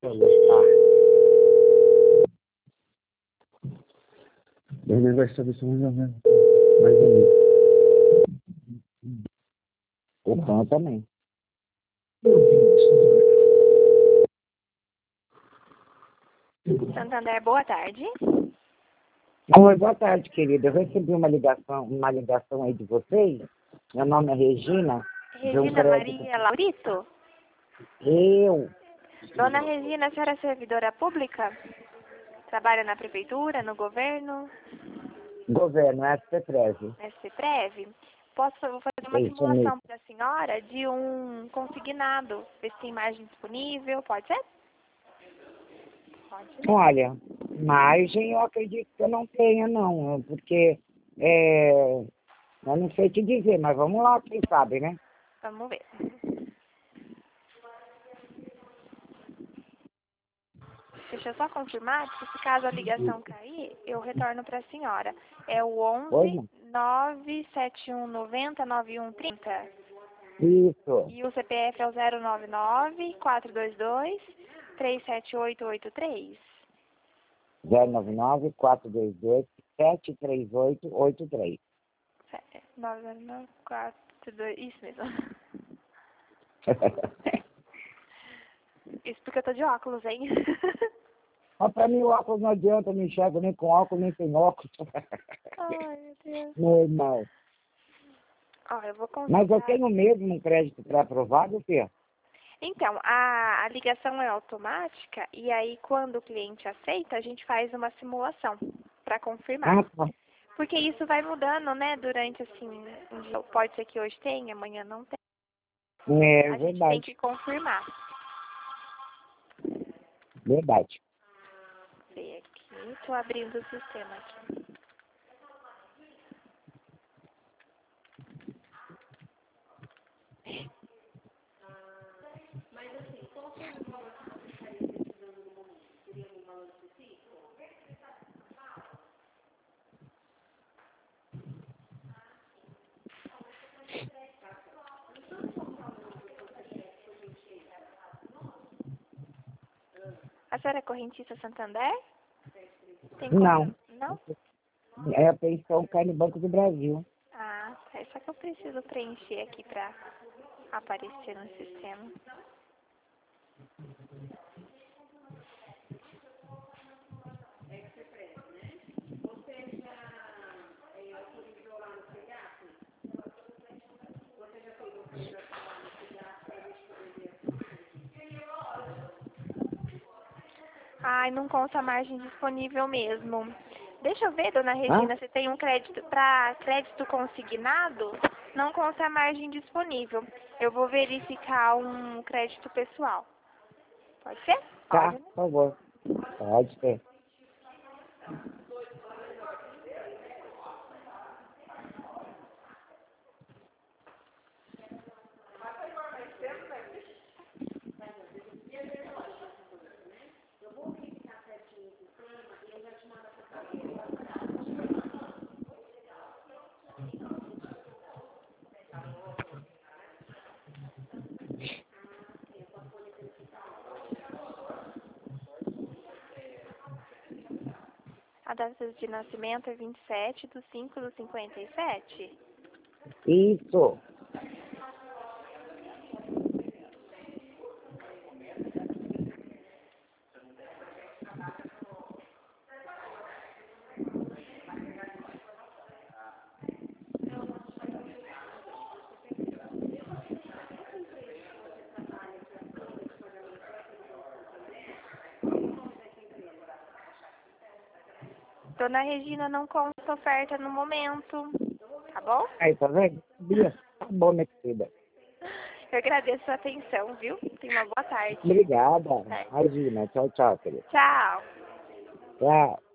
Tá. Ele vai saber se mais ou menos. Mais ou menos. O pão também. Santander, boa tarde. Oi, boa tarde, querida. Eu recebi uma ligação aí de vocês. Meu nome é Regina. Regina Maria Laurito? Eu. Dona Regina, a senhora é servidora pública? Trabalha na prefeitura, no governo? Governo, SPTREV. SPTREV? Vou fazer uma simulação para a senhora de um consignado. Ver se tem margem disponível. Pode ser? Pode. Olha, margem eu acredito que eu não tenha, não. Porque, eu não sei te dizer, mas vamos lá, quem sabe, né? Vamos ver. Deixa eu só confirmar, que se caso a ligação cair, eu retorno para a senhora. É o 11 971 90 9130. Isso. E o CPF é o 099 422 37883. 099 422 73883. 999 422, isso mesmo. Isso porque eu tô de óculos, hein? Mas pra mim o óculos não adianta, eu não enxergo nem com óculos, nem sem óculos. Ai, meu Deus. Normal. Ó, eu vou consultar. Mas eu tenho mesmo um crédito pré-aprovado, Fê? Então, a ligação é automática e aí quando o cliente aceita, a gente faz uma simulação para confirmar. Ah, tá. Porque isso vai mudando, né, durante assim, um dia pode ser que hoje tenha, amanhã não tem. É A gente tem verdade. que confirmar. Verdade. Ver aqui, tô abrindo o sistema aqui. A senhora é correntista Santander? Tem Não. conta? Não? É a pensão cai no Banco do Brasil. Ah, tá. É só que eu preciso preencher aqui pra aparecer no sistema. Ai, não consta a margem disponível mesmo. Deixa eu ver, dona Regina, se tem um crédito para crédito consignado, não consta a margem disponível. Eu vou verificar um crédito pessoal. Pode ser? Tá, Pode, né? por favor. Pode ser. A data de nascimento é 27/5/57. Isso. Dona Regina, não consta oferta no momento, tá bom? Aí, tá vendo? Bia, tá bom, minha querida. Eu agradeço a atenção, viu? Tenha uma boa tarde. Obrigada. Imagina. Tchau, tchau, querida. Tchau. Tchau.